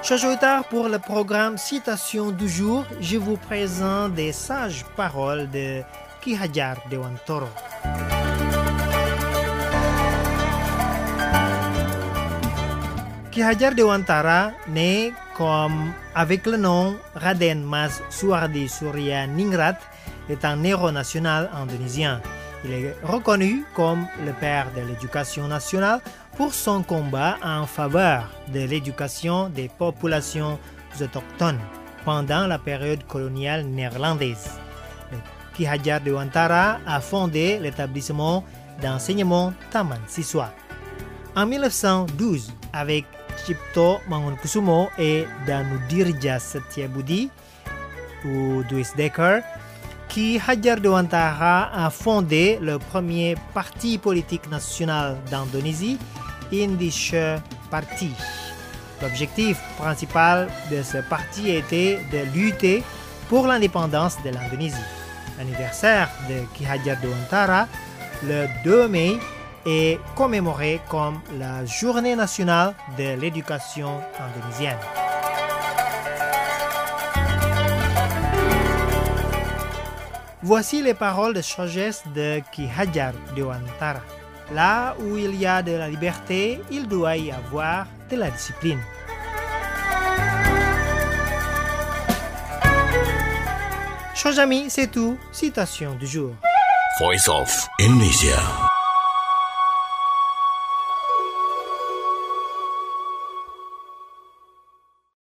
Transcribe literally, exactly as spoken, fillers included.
Chers auditeurs, pour le programme Citation du jour, je vous présente des sages paroles de Ki Hajar Dewantara. Ki Hajar Dewantara, né comme avec le nom Raden Mas Suardi Surya Ningrat, est un héros national indonésien. Il est reconnu comme le père de l'éducation nationale pour son combat en faveur de l'éducation des populations autochtones pendant la période coloniale néerlandaise. Ki Hajar Dewantara a fondé l'établissement d'enseignement Taman Siswa. En dix-neuf cent douze, avec Cipto Mangunkusumo et Danudirja Setiabudi ou Dwisdekker, Ki Hajar Dewantara a fondé le premier parti politique national d'Indonésie, Indische Party. L'objectif principal de ce parti était de lutter pour l'indépendance de l'Indonésie. L'anniversaire de Ki Hajar Dewantara, le deux mai, est commémoré comme la Journée nationale de l'éducation indonésienne. Voici les paroles de sagesse de Ki Hajar Dewantara. Là où il y a de la liberté, il doit y avoir de la discipline. Chers amis, c'est tout. Citation du jour. Voice of Indonesia.